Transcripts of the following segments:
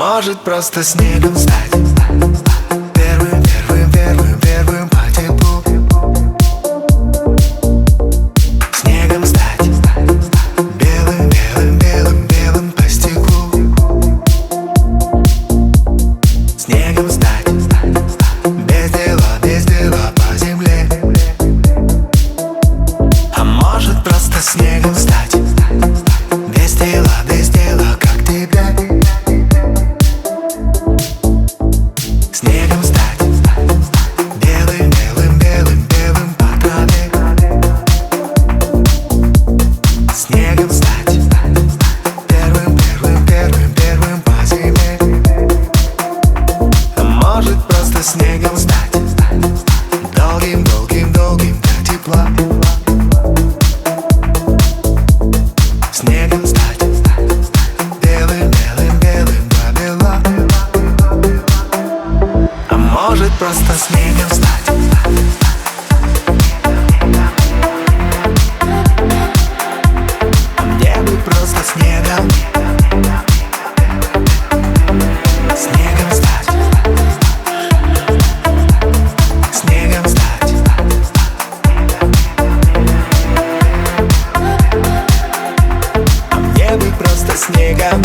может просто снегом стать. Первым, первым, первым, первым по теплу. Снегом стать. Белым, белым, белым, белым по стеклу. Снегом стать. Без дела по земле. А может просто снегом стать. Без дела, как тебя. Снегом стать. Белым, белым, белым, белым по траве. Снегом стать. Первым, первым, первым, первым по зиме. А может просто снегом стать. Долгим, долгим, долгим до тепла. Снегом стать. Белым, белым, белым до бела. А может просто снегом стать. Мне бы просто снегом. Снегом стать. Снегом стать. А мне бы просто снегом.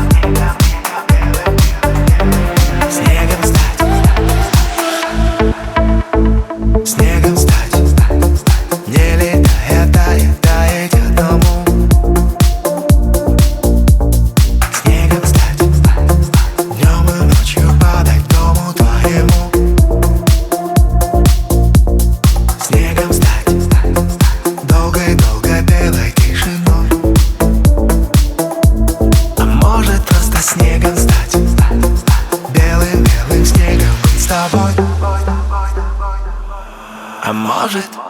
Снегом стать. Снегом стать. Не летая, таять одному. Снегом стать. Днем и ночью падать дому твоему. Снегом стать. Долгой-долгой белой тишиной. А может просто снегом стать. Белым, белым снегом быть с тобой. А может